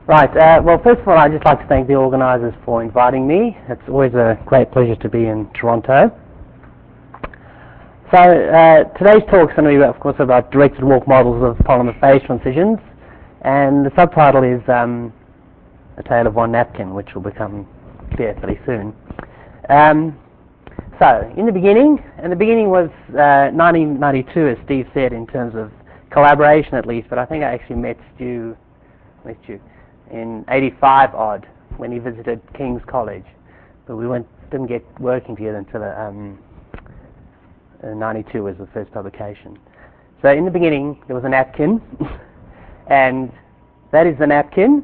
Right, well, first of all, I'd just like to thank the organisers for inviting me. It's always a great pleasure to be in Toronto. So, today's talk is going to be, of course, about directed walk models of polymer phase transitions, and the subtitle is A Tale of One Napkin, which will become clear pretty soon. So, in the beginning, and the beginning was 1992, as Steve said, in terms of collaboration at least, but I think I actually met you in 85 odd when he visited King's College, but we didn't get working together until 92 was the first publication. So in the beginning there was a napkin, and that is the napkin.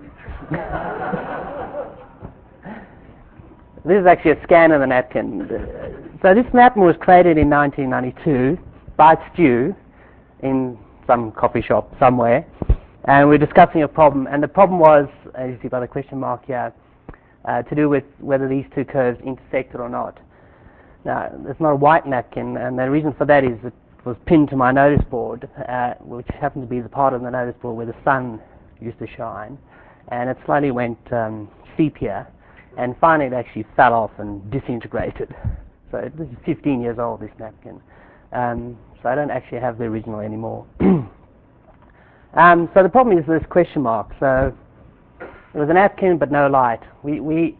This is actually a scan of the napkin. So this napkin was created in 1992 by Stu in some coffee shop somewhere, and we're discussing a problem, and the problem was, as you see by the question mark here, to do with whether these two curves intersected or not. Now, it's not a white napkin, and the reason for that is it was pinned to my notice board, which happened to be the part of the notice board where the sun used to shine, and it slowly went sepia, and finally it actually fell off and disintegrated. So this is 15 years old, this napkin. So I don't actually have the original anymore. So the problem is this question mark. So it was a napkin but no light. I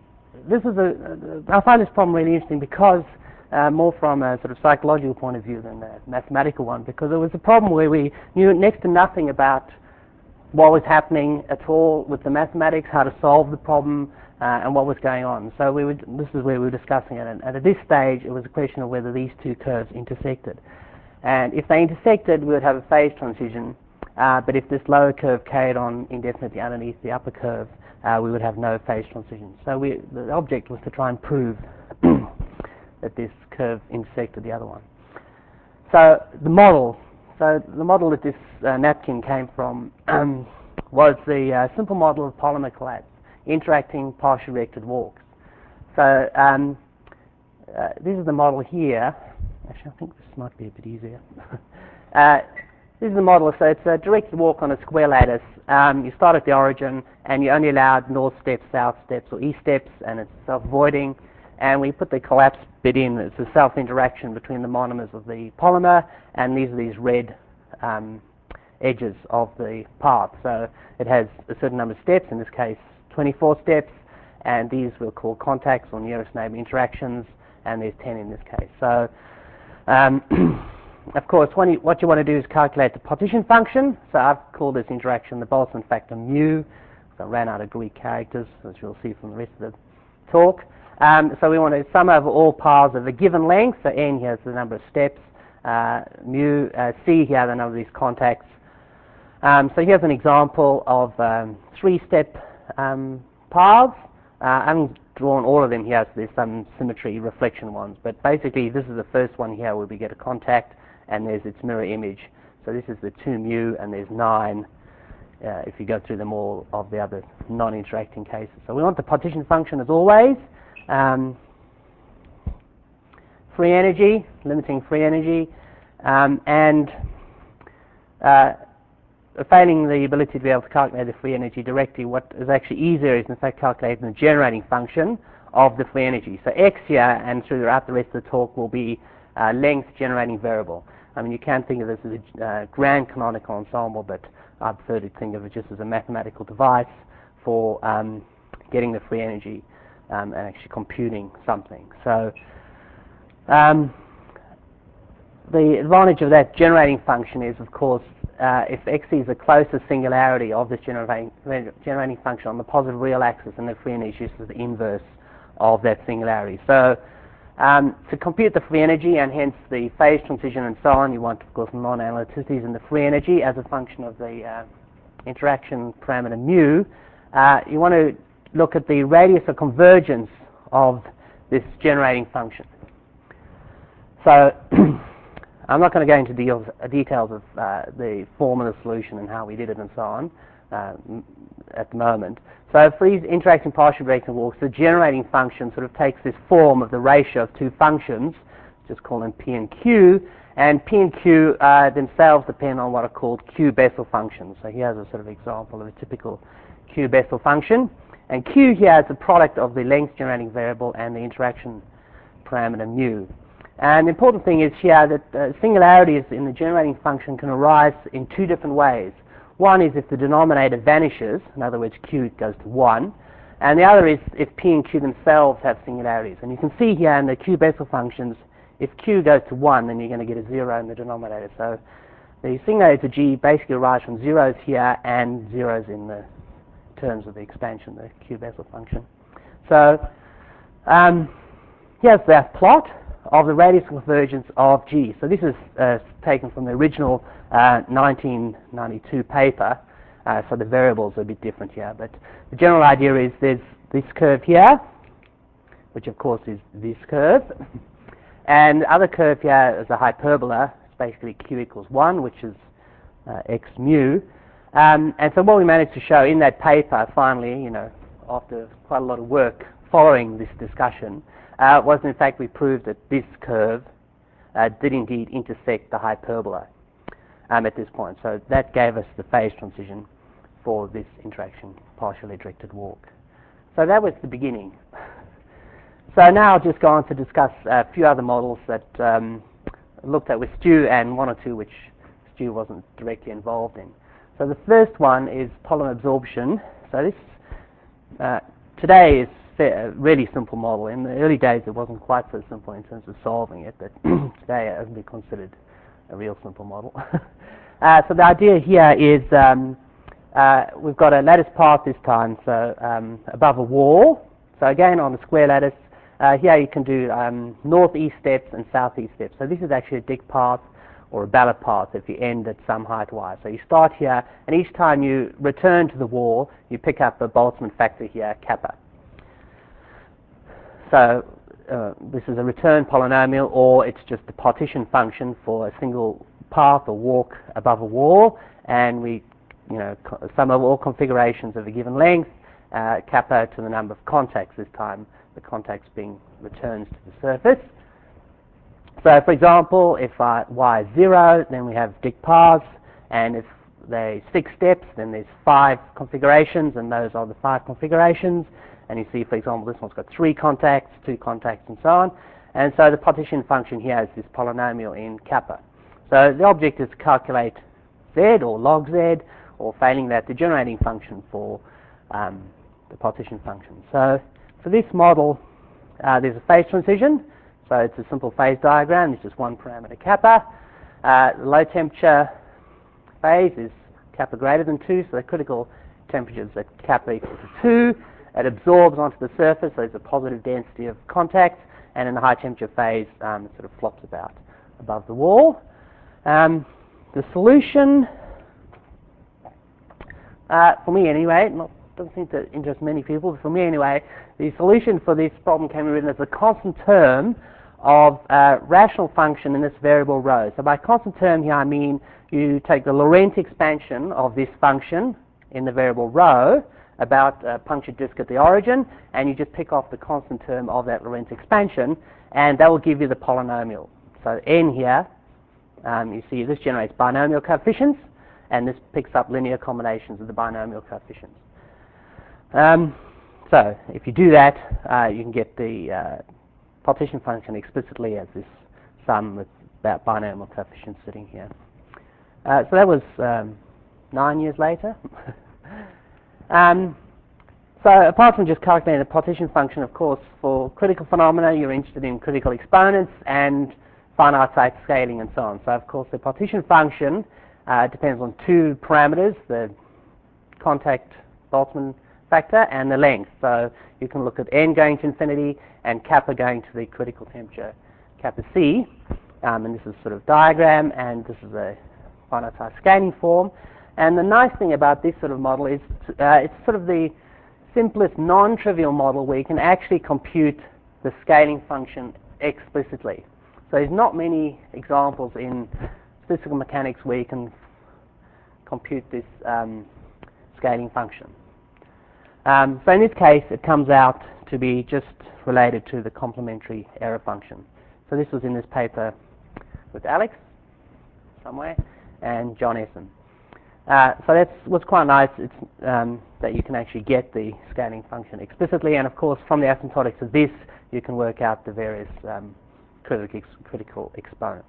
find this problem really interesting because more from a sort of psychological point of view than a mathematical one, because it was a problem where we knew next to nothing about what was happening at all with the mathematics, how to solve the problem, and what was going on. So this is where we were discussing it, and at this stage it was a question of whether these two curves intersected. And if they intersected, we would have a phase transition. But if this lower curve carried on indefinitely underneath the upper curve, we would have no phase transition. So the object was to try and prove that this curve intersected the other one. So the model that this napkin came from was the simple model of polymer collapse, interacting partially directed walks. So this is the model here. Actually, I think this might be a bit easier. This is the model, so it's a directed walk on a square lattice. You start at the origin, and you're only allowed north steps, south steps, or east steps, and it's self-voiding. And we put the collapse bit in. It's a self-interaction between the monomers of the polymer, and these are these red edges of the path. So it has a certain number of steps, in this case 24 steps, and these we'll call contacts or nearest neighbor interactions, and there's 10 in this case. So of course, what you want to do is calculate the partition function. So I've called this interaction the Boltzmann factor mu. So I ran out of Greek characters, as you'll see from the rest of the talk. So we want to sum over all paths of a given length. So n here is the number of steps. Mu, c here the number of these contacts. So here's an example of 3-step paths. I haven't drawn all of them here, so there's some symmetry reflection ones. But basically, this is the first one here where we get a contact, and there's its mirror image. So this is the 2 mu, and there's 9 if you go through them all of the other non-interacting cases. So we want the partition function as always. Free energy, limiting free energy, and failing the ability to be able to calculate the free energy directly, what is actually easier is in fact calculating the generating function of the free energy. So x here and throughout the rest of the talk will be length generating variable. I mean, you can think of this as a grand canonical ensemble, but I prefer to think of it just as a mathematical device for getting the free energy and actually computing something. So the advantage of that generating function is, of course, if x is the closest singularity of this generating function on the positive real axis, and the free energy is the inverse of that singularity. So to compute the free energy and hence the phase transition and so on, you want, of course, non-analyticities in the free energy as a function of the interaction parameter mu. You want to look at the radius of convergence of this generating function. So I'm not going to go into details of the form of the solution and how we did it and so on at the moment. So for these interacting partial directed walks, the generating function sort of takes this form of the ratio of two functions, just call them P and Q, and P and Q themselves depend on what are called Q Bessel functions. So here's a sort of example of a typical Q Bessel function. And Q here is the product of the length generating variable and the interaction parameter mu. And the important thing is here that singularities in the generating function can arise in two different ways. One is if the denominator vanishes, in other words Q goes to 1, and the other is if P and Q themselves have singularities. And you can see here in the Q Bessel functions, if Q goes to 1, then you're going to get a 0 in the denominator. So the singularities of G basically arise from zeros here and zeros in the terms of the expansion, the Q Bessel function. So here's that plot of the radius convergence of G. So this is taken from the original 1992 paper. So the variables are a bit different here, but the general idea is there's this curve here, which of course is this curve, and the other curve here is a hyperbola. It's basically Q equals 1, which is x mu. And so what we managed to show in that paper, finally, after quite a lot of work following this discussion, was in fact we proved that this curve did indeed intersect the hyperbola at this point. So that gave us the phase transition for this interaction partially directed walk. So that was the beginning. So now I'll just go on to discuss a few other models that looked at with Stu, and one or two which Stu wasn't directly involved in. So the first one is polymer absorption. So this today is a really simple model. In the early days it wasn't quite so simple in terms of solving it, but today it would be considered a real simple model. So the idea here is we've got a lattice path this time, so above a wall. So again on a square lattice, here you can do northeast steps and southeast steps. So this is actually a Dicke path or a ballot path if you end at some height y. So you start here, and each time you return to the wall, you pick up a Boltzmann factor here, kappa. So this is a return polynomial, or it's just a partition function for a single path or walk above a wall, and we sum of all configurations of a given length, kappa to the number of contacts this time, the contacts being returns to the surface. So for example, if y is 0, then we have Dicke paths, and if there's 6 steps, then there's 5 configurations, and those are the 5 configurations. And you see, for example, this one's got 3 contacts, 2 contacts, and so on. And so the partition function here is this polynomial in kappa. So the object is to calculate z or log z, or failing that, the generating function for the partition function. So for this model, there's a phase transition. So it's a simple phase diagram. It's just one parameter kappa. The low temperature phase is kappa greater than 2, so the critical temperature is at kappa equal to 2. It absorbs onto the surface, so there's a positive density of contacts, and in the high temperature phase, it sort of flops about above the wall. The solution, for me anyway, doesn't seem to interest many people, but for me anyway, the solution for this problem can be written as a constant term of rational function in this variable rho. So by constant term here, I mean you take the Laurent expansion of this function in the variable rho about a punctured disk at the origin, and you just pick off the constant term of that Laurent expansion, and that will give you the polynomial. So n here, you see this generates binomial coefficients, and this picks up linear combinations of the binomial coefficients. So if you do that, you can get the partition function explicitly as this sum with that binomial coefficient sitting here. So that was 9 years later. So apart from just calculating the partition function, of course, for critical phenomena, you're interested in critical exponents and finite site scaling and so on. So of course, the partition function depends on 2 parameters, the contact Boltzmann factor and the length. So you can look at n going to infinity and kappa going to the critical temperature, kappa c. And this is sort of diagram, and this is a finite site scaling form. And the nice thing about this sort of model is it's sort of the simplest non-trivial model where you can actually compute the scaling function explicitly. So there's not many examples in statistical mechanics where you can compute this scaling function. So in this case, it comes out to be just related to the complementary error function. So this was in this paper with Alex somewhere and John Essen. So that's what's quite nice. It's that you can actually get the scaling function explicitly, and of course from the asymptotics of this you can work out the various critical exponents.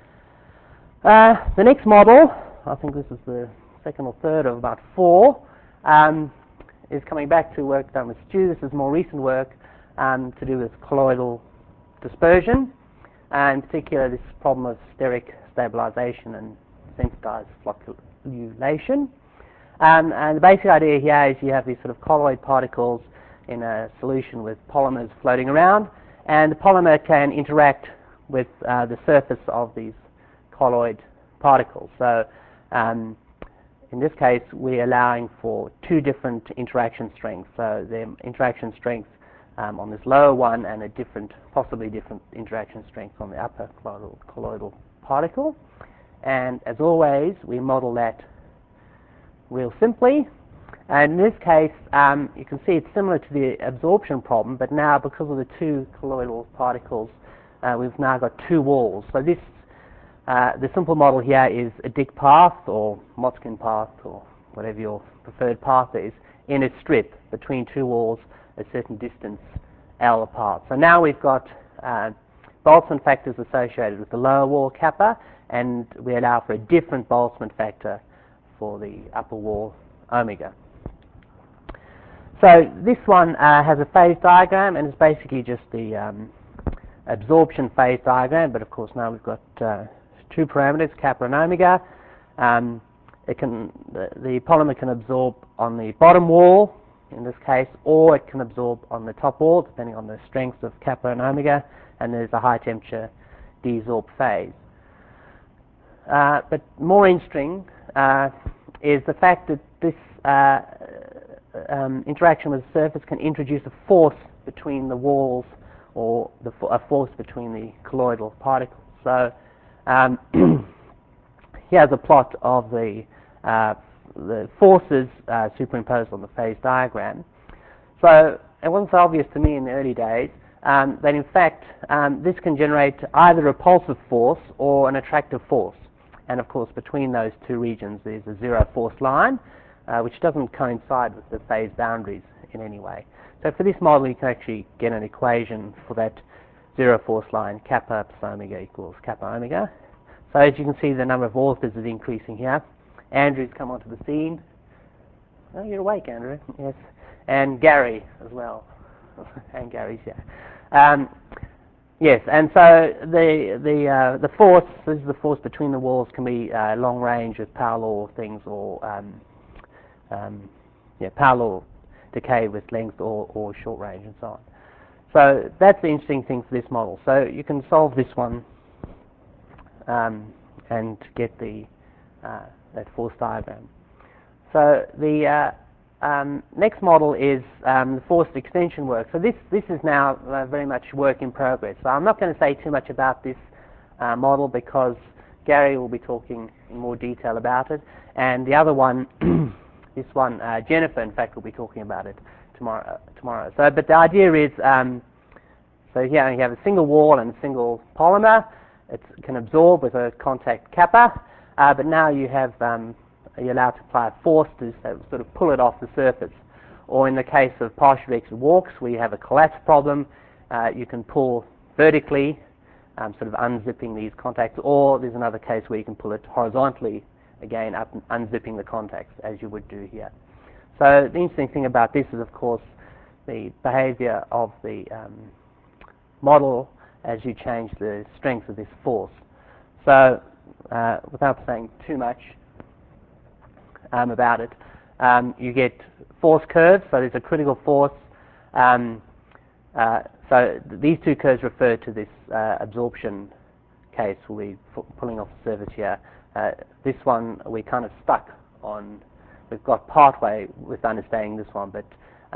The next model, I think this is the second or third of about 4, is coming back to work done with Stu. This is more recent work to do with colloidal dispersion, and in particular this problem of steric stabilization and sensitized flocculation. And the basic idea here is you have these sort of colloid particles in a solution with polymers floating around, and the polymer can interact with the surface of these colloid particles. So in this case we're allowing for 2 different interaction strengths. So the interaction strength on this lower one and a possibly different interaction strength on the upper colloidal particle. And as always we model that real simply. And in this case you can see it's similar to the absorption problem, but now because of the 2 colloidal particles we've now got 2 walls. So this the simple model here is a Dicke path or Motzkin path or whatever your preferred path is in a strip between 2 walls a certain distance L apart. So now we've got Boltzmann factors associated with the lower wall kappa, and we allow for a different Boltzmann factor for the upper wall omega. So this one has a phase diagram, and it's basically just the absorption phase diagram, but of course now we've got 2 parameters, kappa and omega. The polymer can absorb on the bottom wall in this case, or it can absorb on the top wall depending on the strengths of kappa and omega, and there's a high temperature desorb phase. But more interesting is the fact that this interaction with the surface can introduce a force between the walls, or a force between the colloidal particles. So here's a plot of the forces superimposed on the phase diagram. So it wasn't so obvious to me in the early days that in fact this can generate either a repulsive force or an attractive force. And of course between those 2 regions there's a zero force line which doesn't coincide with the phase boundaries in any way. So for this model you can actually get an equation for that zero force line, kappa plus omega equals kappa omega. So as you can see the number of authors is increasing here. Andrew's come onto the scene. Oh, you're awake, Andrew. Yes. And Gary as well. And Gary's here. Yes, and so the force, this is the force between the walls, can be long range with power law things, or power law decay with length, or short range and so on. So that's the interesting thing for this model. So you can solve this one and get the that force diagram. So the next model is the forced extension work. So this is now very much work in progress. So I'm not going to say too much about this model because Gary will be talking in more detail about it, and the other one, this one, Jennifer, in fact, will be talking about it tomorrow. So, but the idea is, so here you have a single wall and a single polymer. It can absorb with a contact kappa, but now you have you're allowed to apply a force to sort of pull it off the surface. Or in the case of partially directed walks, where you have a collapse problem, you can pull vertically, sort of unzipping these contacts. Or there's another case where you can pull it horizontally, again up unzipping the contacts, as you would do here. So the interesting thing about this is, of course, the behavior of the model as you change the strength of this force. So without saying too much about it, you get force curves. So there's a critical force. So these 2 curves refer to this absorption case. We'll be pulling off the surface here. This one we're kind of stuck on. We've got partway with understanding this one, but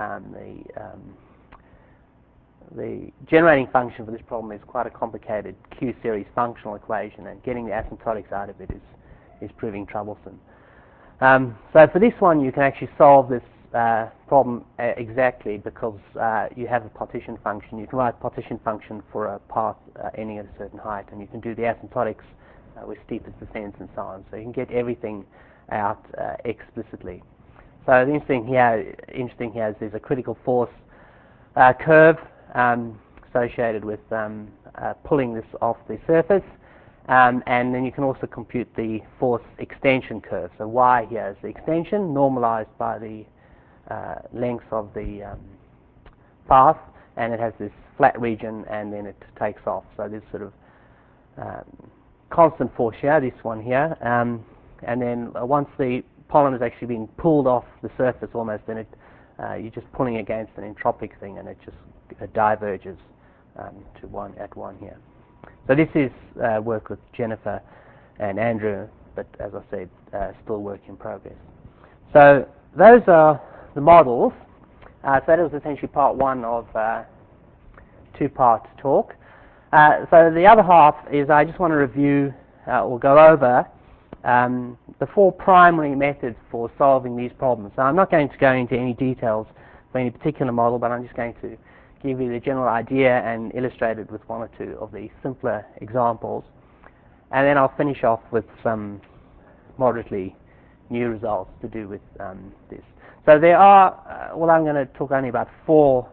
the generating function for this problem is quite a complicated Q-series functional equation, and getting the asymptotics out of it is proving troublesome. So for this one you can actually solve this problem exactly, because you have a partition function. You can write a partition function for a path ending at a certain height, and you can do the asymptotics with steepest descents and so on. So you can get everything out explicitly. So the interesting here is there's a critical force curve associated with pulling this off the surface, and then you can also compute the force extension curve. So y here is the extension normalized by the length of the path, and it has this flat region, and then it takes off. So this sort of constant force here, this one here, and then once the pollen has actually been pulled off the surface almost, then you're just pulling against an entropic thing, and it just diverges to 1 at 1 here. So this is work with Jennifer and Andrew, but as I said, still work in progress. So those are the models. So that was essentially part 1 of 2-part talk. So the other half is I just want to review or go over the 4 primary methods for solving these problems. So I'm not going to go into any details for any particular model, but I'm just going to give you the general idea and illustrate it with 1 or 2 of the simpler examples. And then I'll finish off with some moderately new results to do with this. So there are, well, I'm going to talk only about 4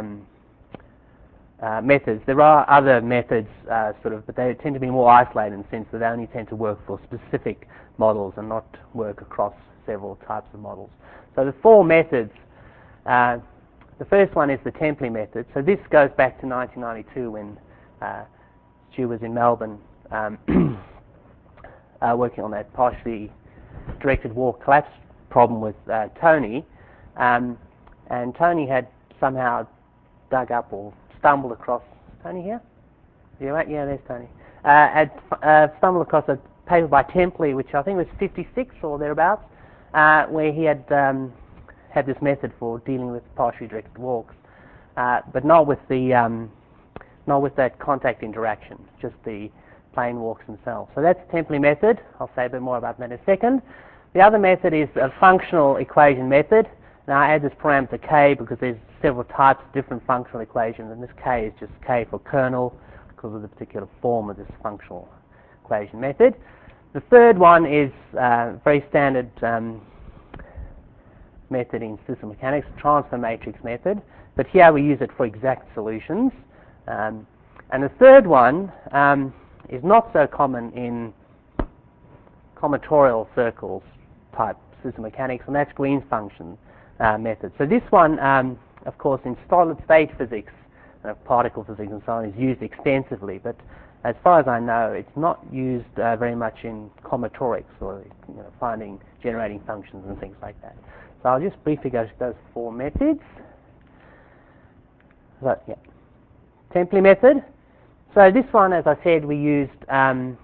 methods. There are other methods, but they tend to be more isolated in the sense that they only tend to work for specific models and not work across several types of models. So the 4 methods, the first one is the Templey method. So this goes back to 1992 when Stu was in Melbourne working on that partially directed walk collapse problem with Tony. And Tony had somehow dug up or stumbled across, Tony here? You right? Yeah, there's Tony. Had stumbled across a paper by Templey, which I think was 56 or thereabouts, where he had had this method for dealing with partially directed walks, but not with that contact interaction, just the plane walks themselves. So that's the Templey method. I'll say a bit more about that in a second. The other method is a functional equation method. Now I add this parameter k because there's several types of different functional equations, and this k is just k for kernel because of the particular form of this functional equation method. The third one is a very standard method in system mechanics, transfer matrix method, but here we use it for exact solutions. And the third one is not so common in combinatorial circles type system mechanics, and that's Green's function method. So this one, of course, in solid state physics, particle physics and so on, is used extensively, but as far as I know, it's not used very much in combinatorics or generating functions and things like that. So I'll just briefly go through those 4 methods. So, yeah. Templey method. So this one, as I said, we used to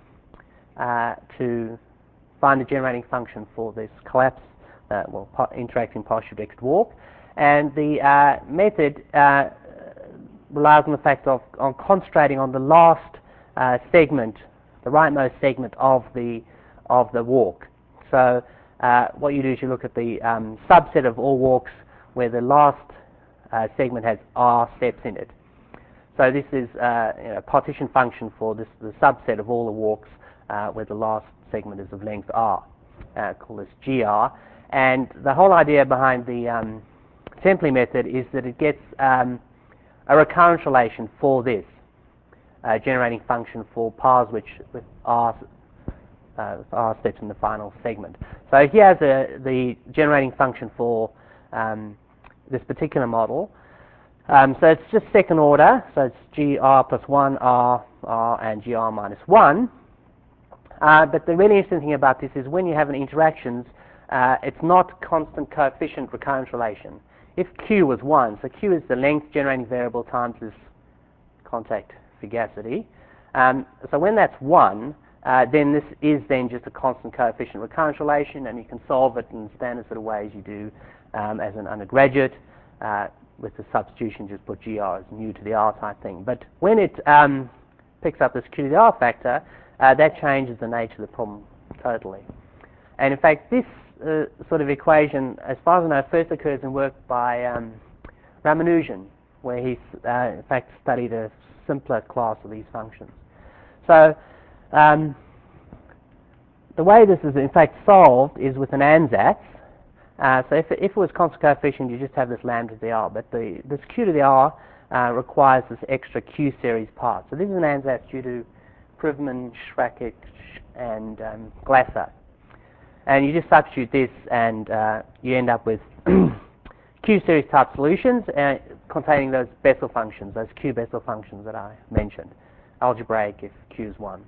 find the generating function for this collapse, interacting partially directed walk. And the method relies on the fact of concentrating on the last segment, the rightmost segment of the walk. So what you do is you look at the subset of all walks where the last segment has r steps in it. So this is a partition function for the subset of all the walks where the last segment is of length r. Call this gr. And the whole idea behind the Templey method is that it gets a recurrence relation for this generating function for paths with r steps in the final segment. So here's the generating function for this particular model. So it's just second order, so it's gr plus 1, r, and gr minus 1. But the really interesting thing about this is when you have an interactions, it's not constant coefficient recurrence relation. If q was 1, so q is the length generating variable times this contact fugacity. So when that's 1, then this is then just a constant coefficient recurrence relation, and you can solve it in standard sort of ways you do as an undergraduate. With the substitution, just put gr as mu to the r type thing. But when it picks up this q to the r factor, that changes the nature of the problem totally. And in fact, this sort of equation, as far as I know, first occurs in work by Ramanujan, where he in fact studied a simpler class of these functions. So the way this is in fact solved is with an ansatz. So if it was constant coefficient, you just have this lambda to the r, but this q to the r requires this extra q series part. So this is an ansatz due to Privman, Schrakic, and Glasser. And you just substitute this, and you end up with q series type solutions containing those Bessel functions, those q Bessel functions that I mentioned, algebraic if q is 1.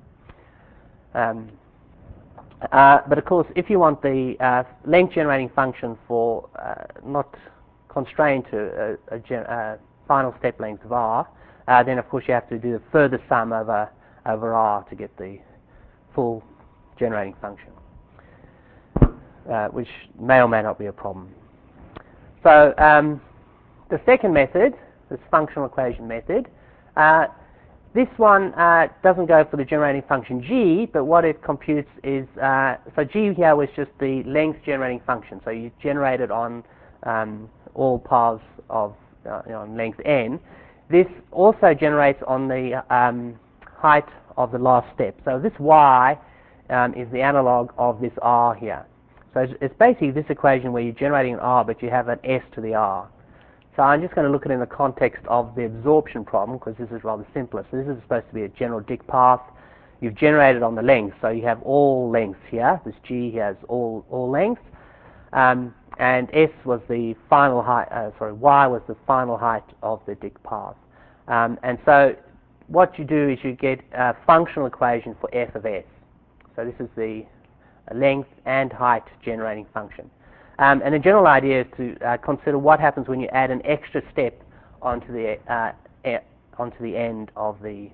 But of course, if you want the length generating function for not constrained to a final step length of r, then of course you have to do a further sum over r to get the full generating function, which may or may not be a problem. So the second method, this functional equation method, this one doesn't go for the generating function g, but what it computes is, so g here was just the length generating function, so you generate it on all paths of on length n. This also generates on the height of the last step. So this y is the analog of this r here. So it's basically this equation where you're generating an r, but you have an s to the r. So I'm just going to look at it in the context of the absorption problem, because this is rather simpler. So this is supposed to be a general Dicke path. You've generated on the length, so you have all lengths here. This g here is all lengths. And s was the final height, y was the final height of the Dicke path. And so what you do is you get a functional equation for f of s. So this is the length and height generating function. And the general idea is to consider what happens when you add an extra step onto the end of the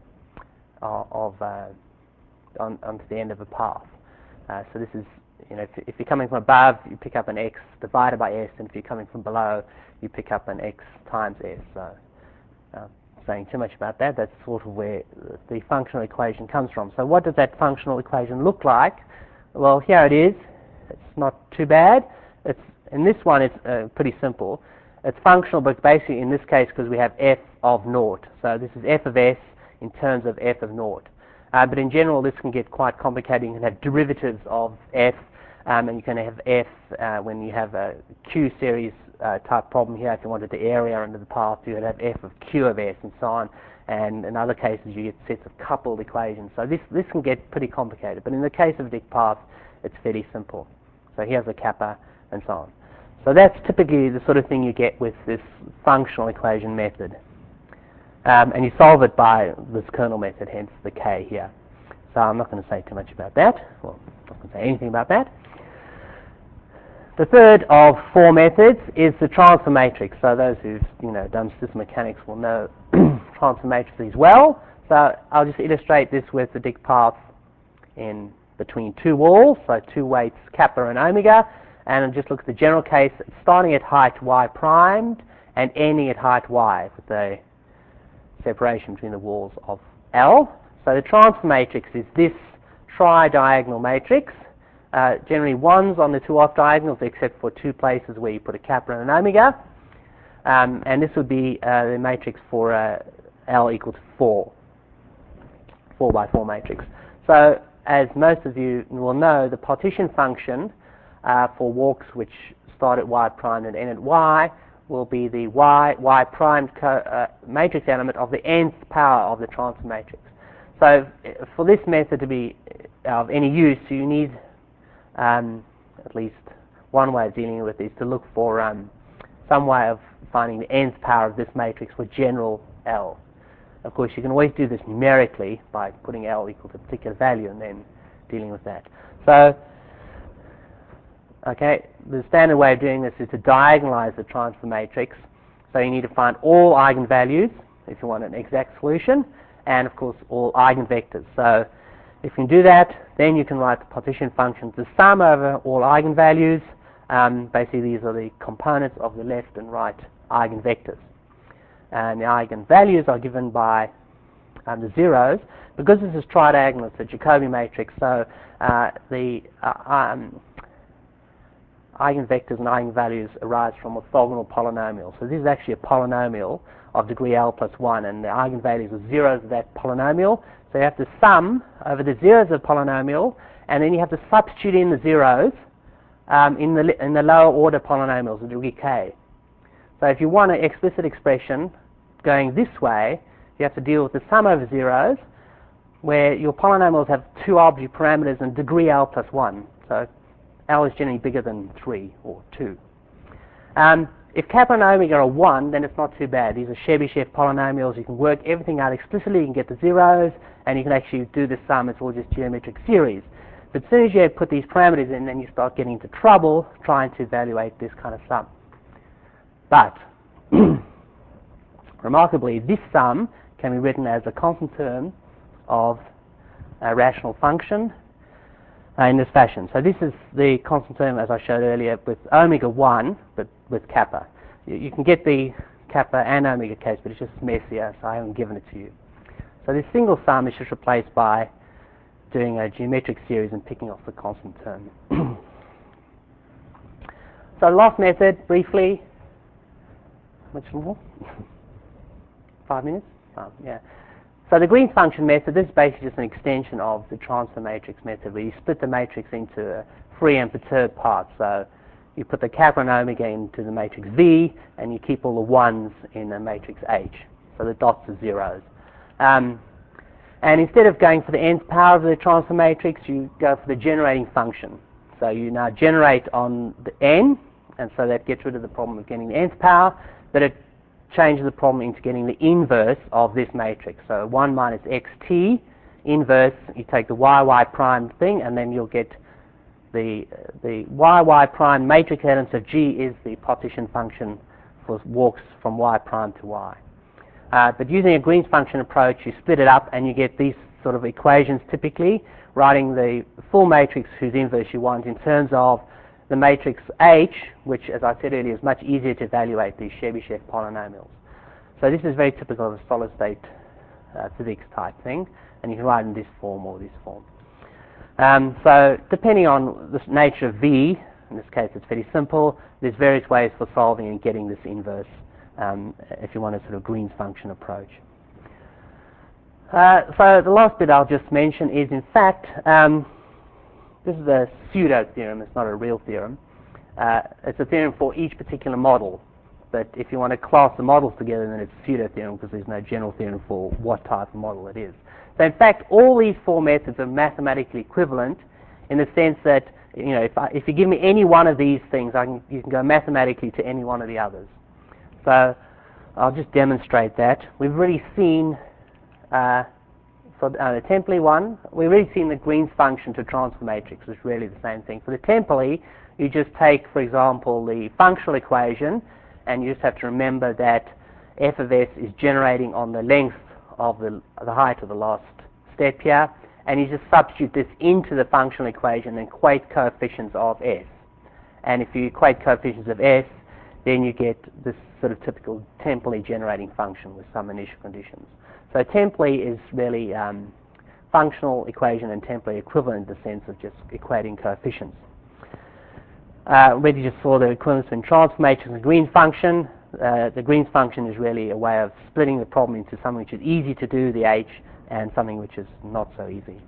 onto the end of a path. So this is, if you're coming from above, you pick up an x divided by s, and if you're coming from below, you pick up an x times s. So saying too much about that, that's sort of where the functional equation comes from. So what does that functional equation look like? Well, here it is. It's not too bad. In this one, it's pretty simple. It's functional, but basically in this case, because we have f of naught. So this is f of s in terms of f of naught. But in general, this can get quite complicated. You can have derivatives of f, and you can have f when you have a q series type problem here. If you wanted the area under the path, you would have f of q of s and so on. And in other cases, you get sets of coupled equations. So this can get pretty complicated. But in the case of a Dicke path, it's fairly simple. So here's a kappa, and so on. So that's typically the sort of thing you get with this functional equation method. And you solve it by this kernel method, hence the k here. So I'm not going to say too much about that. Well, I'm not going to say anything about that. The third of four methods is the transfer matrix. So those who've done system mechanics will know transfer matrices well. So I'll just illustrate this with the Dicke path in between two walls, so two weights kappa and omega, and I'll just look at the general case starting at height y primed and ending at height y with the separation between the walls of L. So the transfer matrix is this tri-diagonal matrix, generally ones on the two off diagonals except for two places where you put a kappa and an omega, and this would be the matrix for L equal to 4 by 4 matrix. So as most of you will know, the partition function for walks which start at y prime and end at y will be the y primed matrix element of the nth power of the transfer matrix. So for this method to be of any use, you need at least one way of dealing with this, to look for some way of finding the nth power of this matrix for general L. Of course, you can always do this numerically by putting L equal to a particular value and then dealing with that. So, okay, the standard way of doing this is to diagonalize the transfer matrix. So you need to find all eigenvalues if you want an exact solution, and of course all eigenvectors. So if you can do that, then you can write the partition function to sum over all eigenvalues. Basically, these are the components of the left and right eigenvectors. And the eigenvalues are given by the zeros. Because this is tridiagonal, it's a Jacobi matrix, so the eigenvectors and eigenvalues arise from orthogonal polynomials. So this is actually a polynomial of degree L plus 1, and the eigenvalues are zeros of that polynomial. So you have to sum over the zeros of the polynomial and then you have to substitute in the zeros in the lower order polynomials, the degree k. So if you want an explicit expression going this way, you have to deal with the sum over zeros, where your polynomials have two arbitrary parameters and degree L plus 1. So L is generally bigger than 3 or 2. If kappa and omega are 1, then it's not too bad. These are Chebyshev polynomials. You can work everything out explicitly. You can get the zeros, and you can actually do the sum. It's all just geometric series. But as soon as you put these parameters in, then you start getting into trouble trying to evaluate this kind of sum. But remarkably, this sum can be written as a constant term of a rational function in this fashion. So this is the constant term, as I showed earlier, with omega 1, but with kappa. You can get the kappa and omega case, but it's just messier, so I haven't given it to you. So this single sum is just replaced by doing a geometric series and picking off the constant term. So the last method, briefly, much more? 5 minutes? Oh, yeah. So the Green's function method, this is basically just an extension of the transfer matrix method, where you split the matrix into free and perturbed parts. So you put the kappa and omega into the matrix V, and you keep all the ones in the matrix H. So the dots are zeros. And instead of going for the nth power of the transfer matrix, you go for the generating function. So you now generate on the n, and so that gets rid of the problem of getting the nth power, but it changes the problem into getting the inverse of this matrix. So 1 minus xt inverse, you take the yy prime thing, and then you'll get the yy prime matrix elements of G is the partition function for walks from y prime to y. But using a Green's function approach, you split it up and you get these sort of equations typically, writing the full matrix whose inverse you want in terms of the matrix H, which, as I said earlier, is much easier to evaluate these Chebyshev polynomials. So this is very typical of a solid state physics type thing, and you can write in this form or this form. So depending on the nature of V, in this case it's very simple, there's various ways for solving and getting this inverse if you want a sort of Green's function approach. So the last bit I'll just mention is, in fact, this is a pseudo-theorem, it's not a real theorem. It's a theorem for each particular model, but if you want to class the models together, then it's a pseudo-theorem because there's no general theorem for what type of model it is. So in fact, all these four methods are mathematically equivalent in the sense that, you know, if you give me any one of these things, you can go mathematically to any one of the others. So I'll just demonstrate that. We've already seen, for the Templey one, we've already seen the Green's function to transfer matrix is really the same thing. For the Templey, you just take, for example, the functional equation, and you just have to remember that f of s is generating on the length of the height of the last step here, and you just substitute this into the functional equation and equate coefficients of s. And if you equate coefficients of s, then you get this sort of typical Templey generating function with some initial conditions. So Templey is really functional equation and Templey equivalent in the sense of just equating coefficients. Already just saw the equivalence between transfer matrix and Green's function. The Green's function is really a way of splitting the problem into something which is easy to do, the H, and something which is not so easy.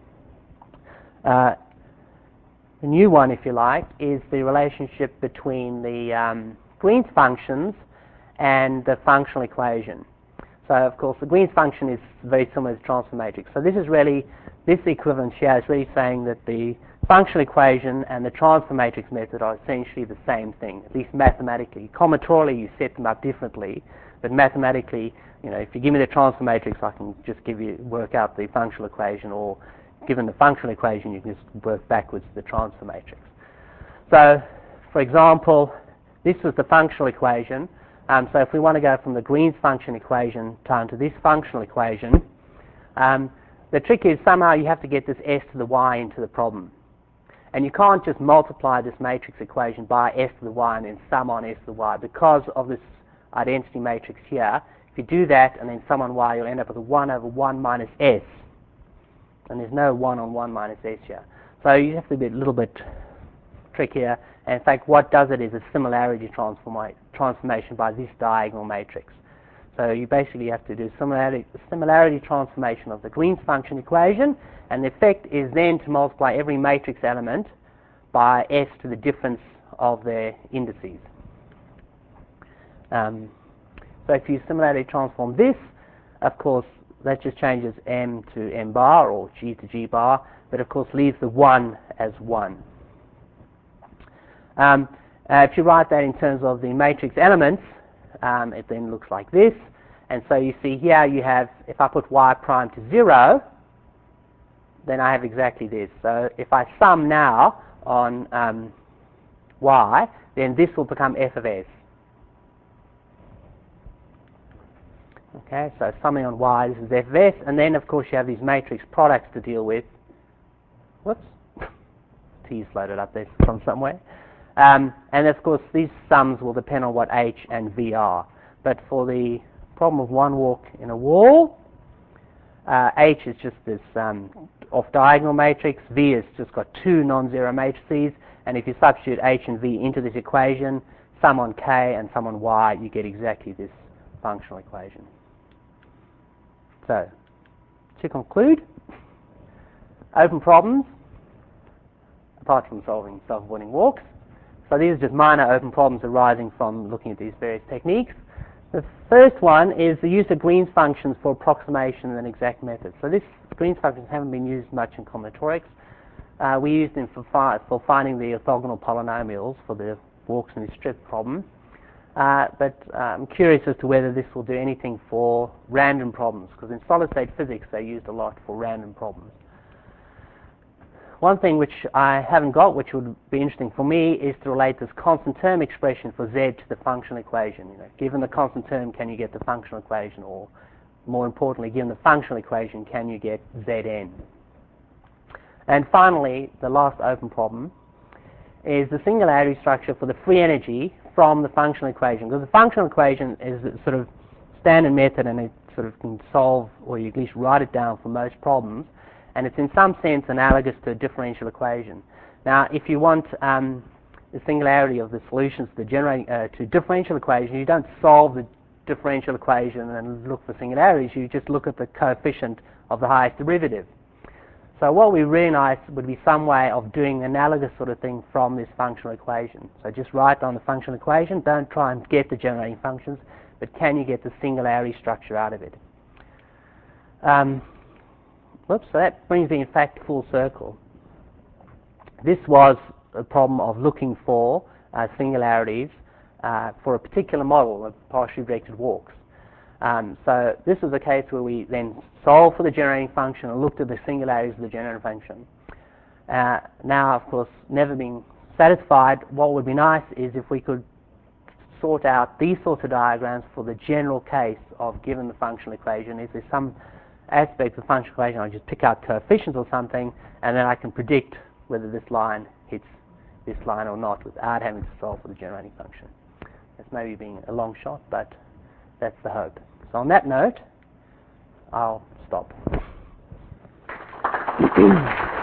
The new one, if you like, is the relationship between the Green's functions and the functional equation. So, of course, the Green's function is very similar to the transfer matrix. So this is really, this equivalence here is really saying that the functional equation and the transfer matrix method are essentially the same thing, at least mathematically. Combinatorially, you set them up differently, but mathematically, you know, if you give me the transfer matrix, I can just work out the functional equation, or given the functional equation, you can just work backwards to the transfer matrix. So, for example, this was the functional equation. So if we want to go from the Green's function equation down to this functional equation, the trick is somehow you have to get this s to the y into the problem. And you can't just multiply this matrix equation by s to the y and then sum on s to the y because of this identity matrix here. If you do that and then sum on y, you'll end up with a 1 over 1 minus s. And there's no 1 on 1 minus s here. So you have to be a little bit trickier. And in fact, what does it is a similarity transformation by this diagonal matrix. So you basically have to do similarity transformation of the Green's function equation, and the effect is then to multiply every matrix element by S to the difference of their indices. So if you similarity transform this, of course, that just changes M to M bar or G to G bar, but of course leaves the 1 as 1. If you write that in terms of the matrix elements, it then looks like this. And so you see here you have, if I put y prime to 0, then I have exactly this. So if I sum now on y, then this will become f of s. Okay, so summing on y, this is f of s, and then of course you have these matrix products to deal with. Whoops, t's loaded up there from somewhere. And of course these sums will depend on what h and v are. But for the problem of one walk in a wall, h is just this off-diagonal matrix, v has just got two non-zero matrices, and if you substitute h and v into this equation, sum on k and sum on y, you get exactly this functional equation. So, to conclude, open problems, apart from solving self-avoiding walks. So these are just minor open problems arising from looking at these various techniques. The first one is the use of Green's functions for approximation and exact methods. So these Green's functions haven't been used much in combinatorics. We used them for finding the orthogonal polynomials for the walks in the strip problem. But I'm curious as to whether this will do anything for random problems, because in solid-state physics they used a lot for random problems. One thing which I haven't got, which would be interesting for me, is to relate this constant term expression for z to the functional equation. Given the constant term, can you get the functional equation? Or, more importantly, given the functional equation, can you get Zn? And finally, the last open problem is the singularity structure for the free energy from the functional equation. Because the functional equation is a sort of standard method, and it sort of can solve, or you at least write it down for most problems. And it's in some sense analogous to a differential equation. Now, if you want the singularity of the solutions to the differential equation, you don't solve the differential equation and look for singularities. You just look at the coefficient of the highest derivative. So what we realize would be some way of doing analogous sort of thing from this functional equation. So just write down the functional equation. Don't try and get the generating functions, but can you get the singularity structure out of it? So that brings me, in fact, full circle. This was a problem of looking for singularities for a particular model of partially directed walks. So this is a case where we then solved for the generating function and looked at the singularities of the generating function. Now, of course, never being satisfied, what would be nice is if we could sort out these sorts of diagrams for the general case of given the functional equation. Is there some aspect of the functional equation, I just pick out coefficients or something, and then I can predict whether this line hits this line or not without having to solve for the generating function. That's maybe being a long shot, but that's the hope. So on that note, I'll stop.